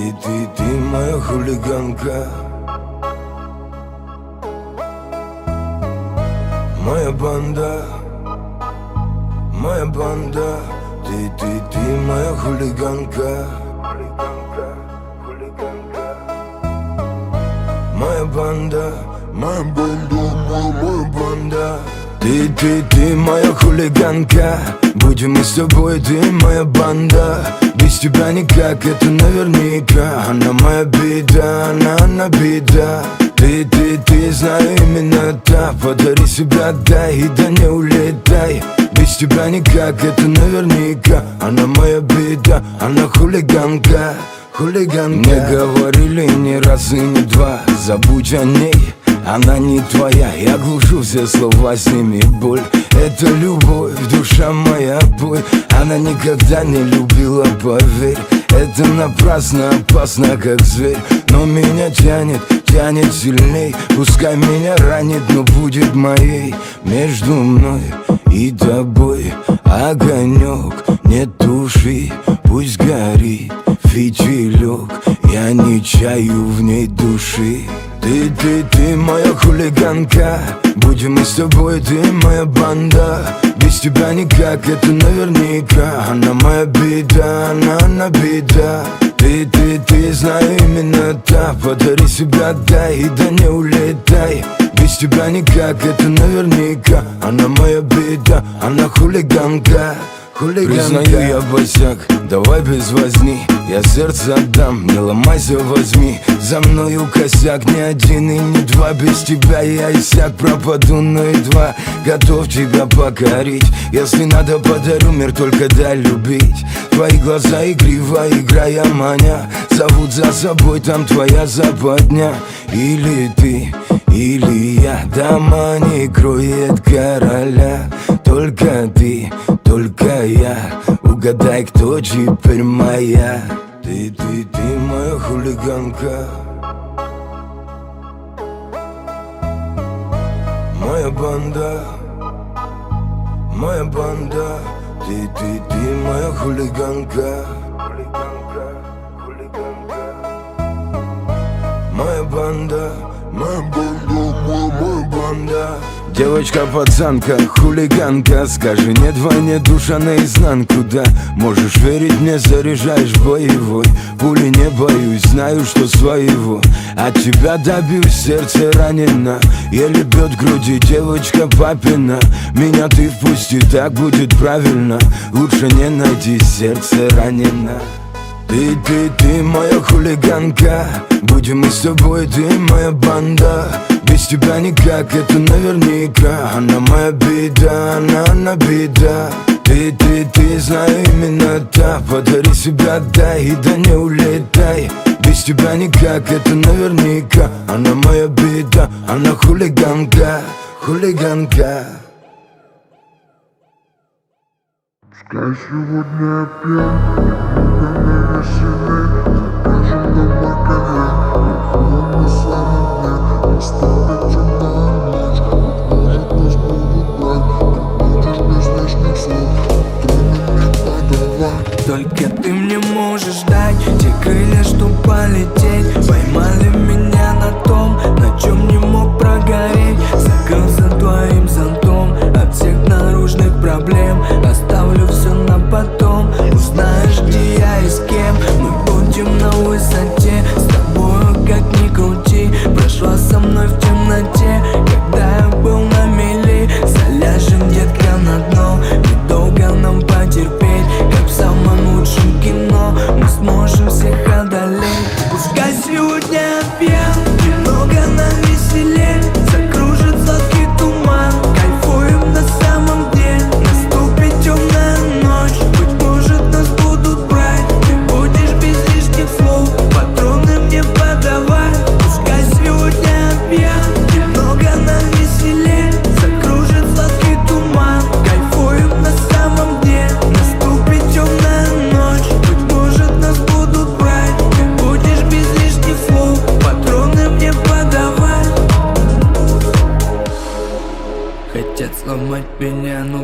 Ты моя хулиганка, моя банда, моя банда. Ты моя хулиганка, моя банда, моя банда, моя банда. Ты моя хулиганка, будем мы с тобой, ты моя банда. Без тебя никак, это наверняка. Она моя беда, она беда. Ты, знаю, именно та. Подари себя, дай, и да не улетай. Без тебя никак, это наверняка. Она моя беда, она хулиганка, хулиганка. Мне говорили не раз и не два, забудь о ней, она не твоя. Я глушу все слова, сними боль. Это любовь, душа моя, бой. Она никогда не любила, поверь. Это напрасно, опасно, как зверь. Но меня тянет, тянет сильней. Пускай меня ранит, но будет моей. Между мной и тобой огонек, не туши, пусть горит фитилек. Я не чаю в ней души. Ты моя хулиганка, будем мы с тобой, ты моя банда. Без тебя никак, это наверняка. Она моя беда, она беда. Ты, знаю, именно та. Подари себя, дай, и да не улетай. Без тебя никак, это наверняка. Она моя беда, она хулиганка, хулиганка. Признаю, я босяк, давай без возни. Я сердце отдам, не ломайся, возьми. За мною косяк, ни один и не два. Без тебя я иссяк, пропаду, но едва готов тебя покорить. Если надо, подарю мир, только дай любить. Твои глаза игриво, играя маня, зовут за собой, там твоя западня. Или ты, или я, дома не кроет короля. Только ты, только я, угадай, кто теперь моя. Ты моя хулиганка, моя банда, моя банда. Ты моя хулиганка, моя банда, моя банда, моя банда. Девочка-пацанка, хулиганка, скажи нет войне, душа наизнанку, да. Можешь верить мне, заряжаешь боевой. Пули не боюсь, знаю, что своего. От тебя добьюсь, сердце ранено, еле бьет в груди девочка папина. Меня ты впусти, так будет правильно. Лучше не найти, сердце ранено. Ты моя хулиганка, будем мы с тобой, ты моя банда. Без тебя никак, это наверняка. Она моя беда, она беда. Ты, знаю, именно та. Подари себя, дай, и да не улетай. Без тебя никак, это наверняка. Она моя беда, она хулиганка, хулиганка. Пускай сегодня я пьян, много на веселей. Покажем домой коньяк, но на самом дне наступит темная ночь. Может нас будут брать, ты будешь без лишних слов. Трудно мне подавать. Только ты мне можешь дать те крылья, чтоб полететь. Поймали меня на том, на чем не мог прогореть. Закрылся твоим зонтом от всех наружных проблем. Оставлю все на потом. Узнаешь, где я и с кем. Мы будем на высоте. С тобою как ни крути. Прошла со мной в темноте, когда я был на мели. Заляжем, детка, на дно. Недолго нам потерпеть, как в самом лучшем кино. Мы сможем всех одолеть. Пускай сегодня я пьян, немного на веселе. Закружит сладкий туман, кайфуем на самом деле. Наступит темная ночь, быть может нас будут брать. Ты будешь без лишних слов, патроны мне подавай. Пускай сегодня я пьян, немного на веселе. Закружит сладкий туман, кайфуем на самом деле. Наступит темная ночь, быть может нас будут брать. Ты будешь без лишних слов, патроны мне подавай. Хотят сломать меня, ну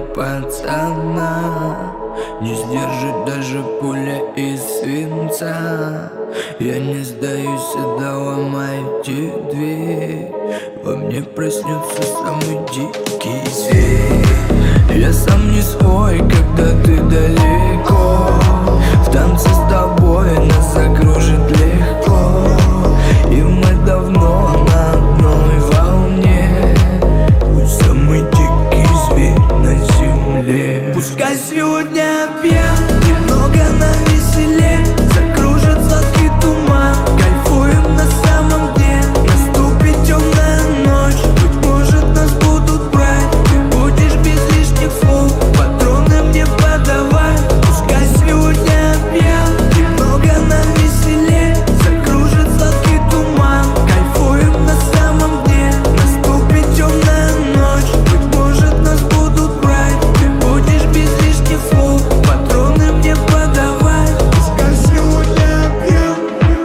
пацана не сдержит даже пуля из свинца. Я не сдаюсь, это ломайте дверь. Во мне проснется самый дикий зверь. Я сам не свой, когда ты далеко. В танце с тобой нас закружит легко. И мы давно на одной волне. Пусть самый дикий зверь на земле. Пускай сегодня пьян, немного навеселе. Закружит сладкий туман, кайфуем на самом деле. Наступит темная ночь, быть может нас будут брать. Ты будешь без лишних слов, патроны мне подавай. Пускай сегодня пьян, немного навеселе. Закружит сладкий туман, кайфуем на самом деле. Наступит темная ночь, быть может нас будут брать. Ты будешь без лишних слов, патроны мне подавай. Пускай сегодня пьян,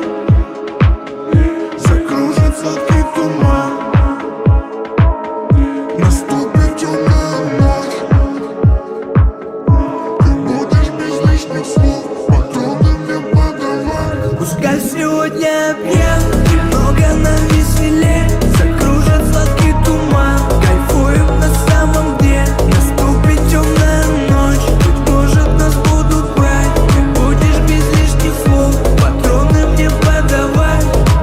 закружит сладкий туман. Наступит темная ночь, ты будешь без лишних слов, патроны мне подавай. Пускай сегодня пьян, немного навеселе. Закружит сладкий туман, кайфуем на самом деле. Наступит темная ночь, быть может нас будут брать. Ты будешь без лишних слов, патроны мне подавай.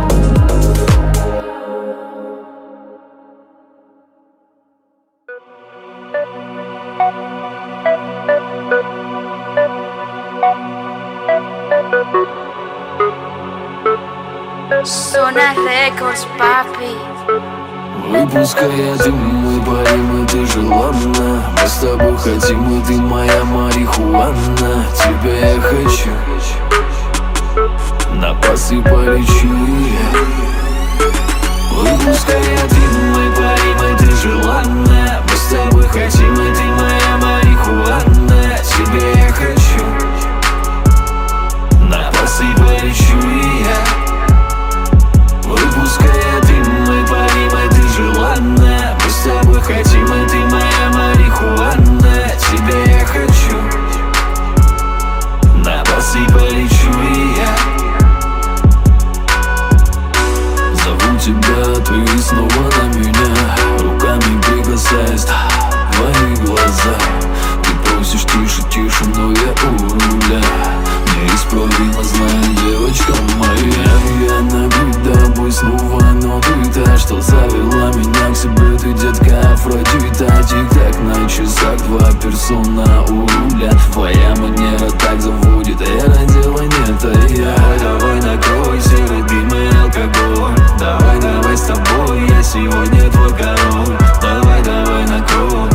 Zona Records, papi. Выпуская дым, мы парим, и ты желанна. Мы с тобой хотим, и ты моя марихуана. Тебя я хочу, на пасы полечу. Выпуская дым, мы парим, и ты желанна. Мы с тобой хотим, и ты моя марихуана. Тебя я хочу, на пасы полечу. Выпуская дым, мы парим, и ты желанна. Мы с тобой хотим, и ты моя марихуана. Тебя я хочу, на басы полечу я. Зову тебя, ты снова на меня. Руками прикасаясь, твои глаза. Ты просишь тише, тише, но я у руля. Неисправимо знаю, девочка моя. Я набит тобой снова, но ты та, что завела меня к себе. Ты, детка, Афродита. Тик-так на часах, два персона у руля. Твоя манера так заводит, это дело не это я. Давай накрой серый дым и алкоголь. Давай, давай с тобой, я сегодня твой король. Давай, давай накрой.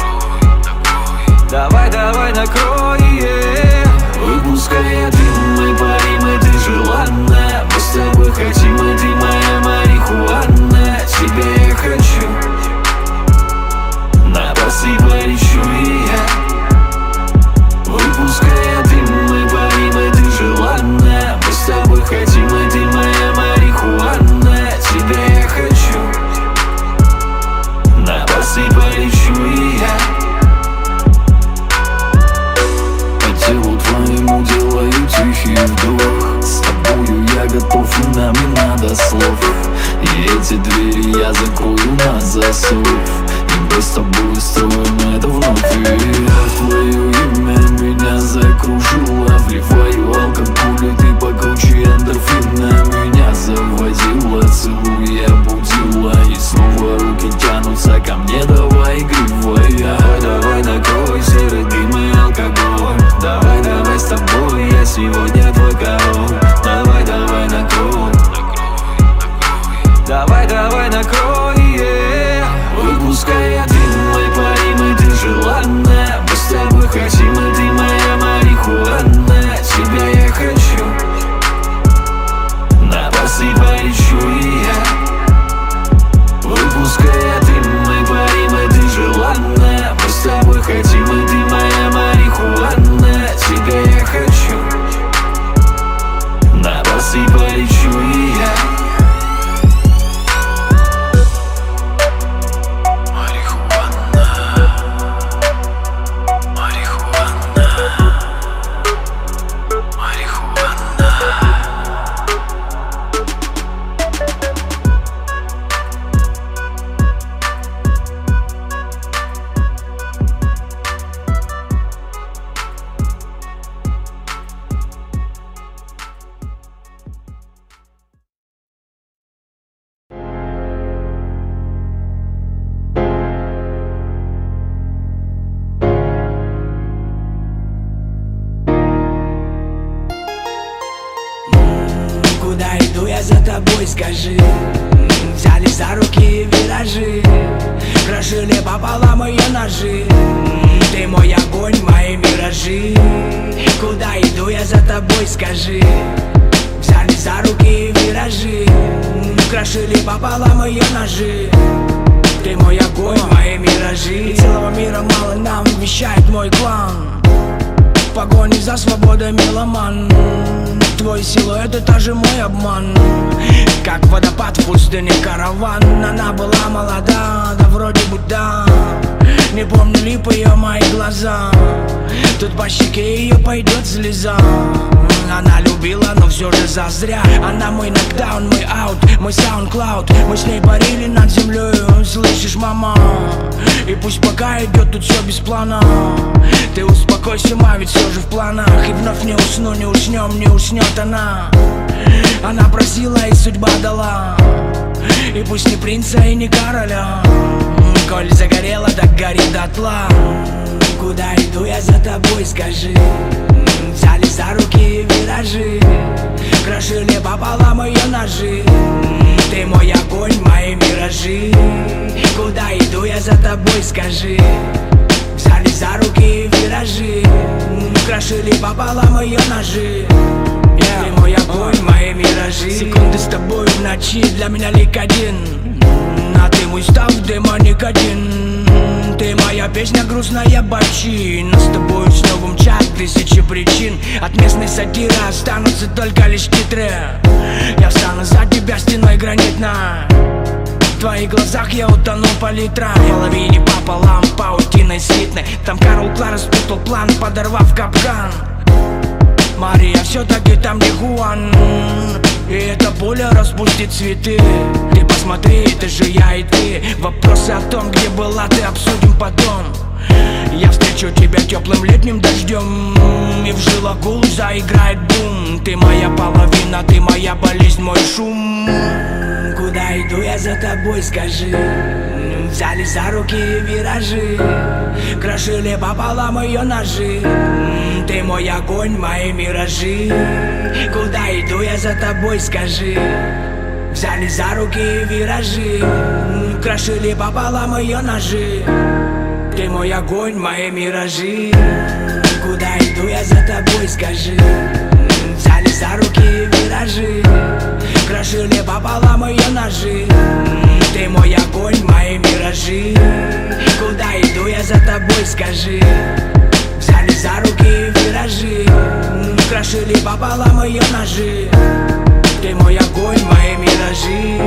Давай, давай накрой, Выпуская дым, мы парим, и ты желанна. Мы с тобой хотим, и ты моя марихуана. Тебя я хочу, на басы полечу я. Выпуская дым, мы парим, и ты желанна. Мы с тобой хотим, и ты моя марихуана. Тебя я хочу, на басы полечу я. Телу твоему делаю тихий вдох. С тобою я готов, и нам не надо слов. И эти двери я закрою на засов. И мы с тобой строим это вновь. И твое имя меня закружило. Вливаю алкоголь, и ты покруче эндорфина. Меня заводила, целуя, будила. И снова руки тянутся ко мне, давай игривая. Давай, давай накрой серый дым и алкоголь. Давай, давай с тобой, я сегодня твой король. Давай, давай накрой. Давай, давай накрой, Выпуская дым, мы парим. скажи. Взяли за руки виражи, крошили пополам ее ножи. Ты мой огонь, мои миражи. Куда иду я за тобой, скажи. Взяли за руки виражи, крошили пополам ее ножи. Ты мой огонь, мои миражи. И целого мира мало нам, вещает мой клан. В погоне за свободой меломан. Твой силуэт — это же мой обман. Как водопад в пустыне караван. Она была молода, да вроде бы да. Не помню ли по ее мои глаза. Тут по щеке ее пойдет слеза. Она любила, но все же зазря. Она мой нокдаун, мой аут, мой саундклауд. Мы с ней парили над землей, слышишь, мама? И пусть пока идет тут все без плана. Ты успокойся, ма, ведь все же в планах. И вновь не усну, не уснем, не уснет она. Она просила, и судьба дала. И пусть не принца и не короля. Коль загорела, так гори дотла. Куда иду я за тобой, скажи. Взяли за руки виражи, крошили пополам ее ножи. Ты мой огонь, мои миражи. Куда иду я за тобой, скажи. Взяли за руки виражи, крошили пополам ее ножи. Ты мой огонь, мои миражи. Секунды с тобой в ночи для меня лик один. А ты мой став, демоник один. Ты моя песня, грустная бочина. С тобой снова мчат тысячи причин. От местной сатиры останутся только лишь титры. Я встану за тебя стеной гранитной. В твоих глазах я утону по литрам. Половине пополам, паутиной слитной. Там Карл Клар распутал план, подорвав капкан. Мария все-таки там не Хуан. И эта пуля распустит цветы. Ты посмотри, это же я и ты. Вопросы о том, где была ты, обсудим потом. Я встречу тебя теплым летним дождем. И в жилах гул заиграет бум. Ты моя половина, ты моя болезнь, мой шум. Куда иду я за тобой, скажи. Взяли за руки виражи, крошили пополам ее ножи. Ты мой огонь, мои миражи. Куда иду я за тобой, скажи. Взяли за руки виражи, крошили пополам ее ножи. Ты мой огонь, мои миражи. Куда иду я за тобой, скажи. Взяли за руки виражи, крошили пополам ее ножи. Ты мой огонь, мои миражи. Куда иду я за тобой, скажи. Взяли за руки виражи, крошили пополам ее ножи. Ты мой огонь, мои миражи.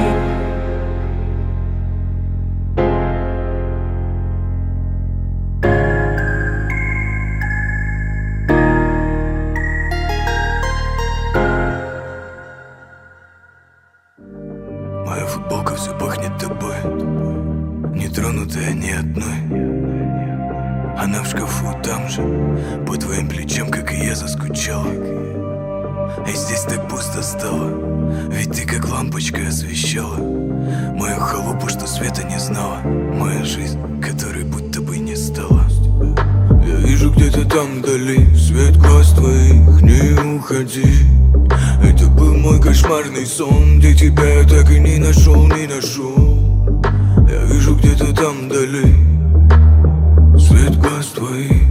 Моя футболка все пахнет тобой, не тронутая ни одной. Она в шкафу там же, по твоим плечам, как и я, заскучала. И здесь так пусто стало, ведь ты как лампочка освещала мою халупу, что света не знала. Моя жизнь, которой будто бы не стала. Я вижу где-то там вдали свет глаз твоих, не уходи. Это был мой кошмарный сон, где тебя я так и не нашел, не нашел. Я вижу где-то там вдали свет глаз твоих,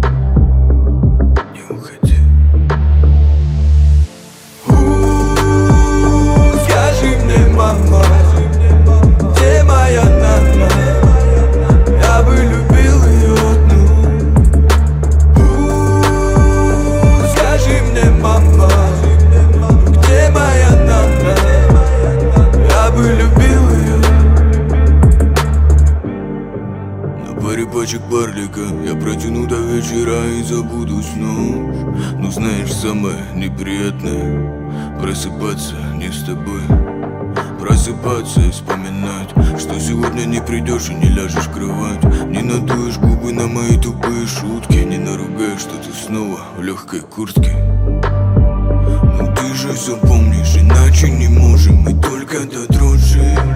не уходи. Скажи мне, мама, где моя Нана? Я бы любил ее одну. Скажи мне, мама, где моя Нана? Я бы любил ее. На паре пачек барлика я протяну до вечера и забуду снов. Но знаешь, самое неприятное — просыпаться не с тобой. Просыпаться и вспоминать, что сегодня не придешь и не ляжешь в кровать. Не надуешь губы на мои тупые шутки, не наругаешь, что ты снова в легкой куртке. Ну ты же все помнишь, иначе не можем мы только до дрожи.